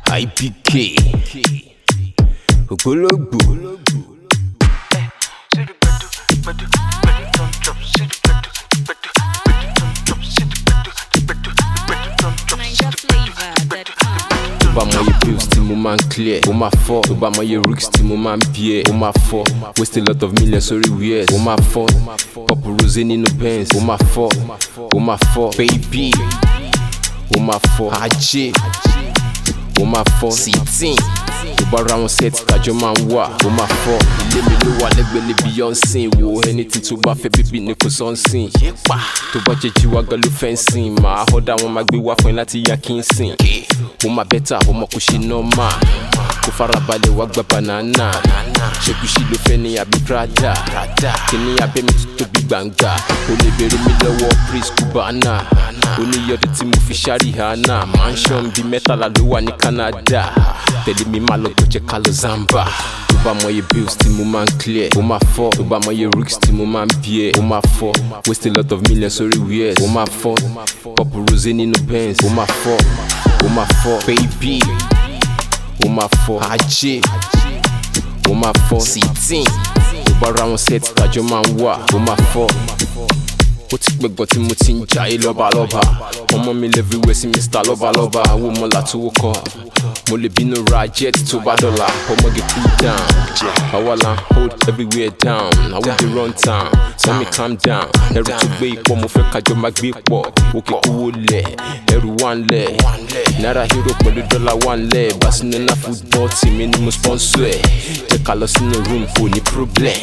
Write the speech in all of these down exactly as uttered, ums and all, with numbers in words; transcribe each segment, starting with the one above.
I P K Ogologbo. Tó bá mọ iye bills tí mo máa ń clear, ó máa fọ́. Tó bá mọ iye risks tí mo máa ń bear, ó máa fọ́. Waste a lot of millions sórí wears, ó máa fọ́. Pop rosé nínú Benz, ó máa fọ́. Ó máa fọ́. Baby, ó máa fọ́. Ajé, ó máa fọ́. Sitting, tó bá ra wọn set kájọ máa ń wà, ó máa fọ́. Ilé mi ló wà lẹ́gbẹ̀ẹ́ níbi Beyonce. Wo anything tó bá fẹ́ bíbí ni kò sọ́nsìn. Tó bá jẹ́ jíwá gan ló fẹ́ ń sìn, màá họ́dà wọn máa gbé wá fún ẹ láti yá kí n sìn. Ó máa bẹ́tà, ọmọ kò ṣe nọ́mà. Kó farabalẹ̀ wá gba banana. Ṣèkúṣí ló fẹ́ ní àbí Prada. Kìíní abẹ́ mi tó tóbi gbàǹgbà. O lè bèrè mi lọ́wọ́ Prince Cubana. Oníyọ̀dé tí mo fi ṣáàrì hànà. Mansion bíi mẹ́tàlá ló wà ní Canada. Tẹ̀lé mi máa lọ gbọ́jẹ́ ká lọ Zamba. Tó bá mọ iye bills tí mo máa ń clear, ó máa fọ́. Tó bá mọ iye risks tí mo máa ń bear, ó máa fọ́. Waste a lot of millions sórí wears, ó máa fọ́. Pop rosé nínú Benz, ó máa fọ́. Ó máa fọ́. Baby, ó máa fọ́. Ajé, ó máa fọ́. Sitting, tó bá ra wọn set kájọ máa ń wà, ó máa fọ́. Ó ti pẹ́ gan tí mo ti ń jayé lọ́balọ́ba. Ọmọ mi everywhere sí Mister Lọ́balọ́ba. Àwọn ọmọ làtúwò kọ́. Mo lè bínú ra jet tó bá dọ́là. Ọmọge cool down. Àwa la ń hold everywhere down. I will be run town. Let me calm down. Ẹrù tó gbé ipò mo fẹ́ kájọ máa gbé pọ̀. Òkè kúwó lẹ̀, ẹrù wà ń lẹ̀. Náírà hero pẹ̀lú dọ́là wà ń lẹ̀. Barcelona football team mi ni mo sponsor ẹ̀. Jẹ́ ká lọ sínú room kò ní problem.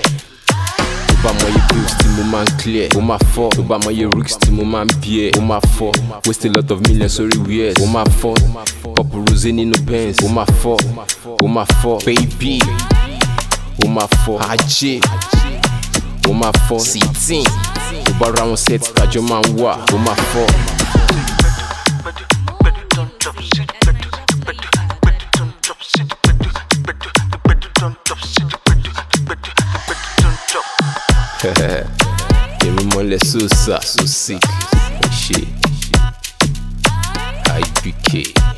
Tó bá mọ iye bills tí mo máa ń clear, ó máa fọ́. Tó bá mọ iye risks tí mo máa ń bear, ó máa fọ́. Waste a lot of millions sórí wears, ó máa fọ́. Pop rosé nínú Benz, ó máa fọ́. Ó máa fọ́. Baby, ó máa fọ́. Ajé, ó máa fọ́. Sitting, tó bá ra wọn set kájọ máa ń wà, ó máa fọ́. Èmi mọ́lẹ̀ so sa so sick. Ṣé I P K.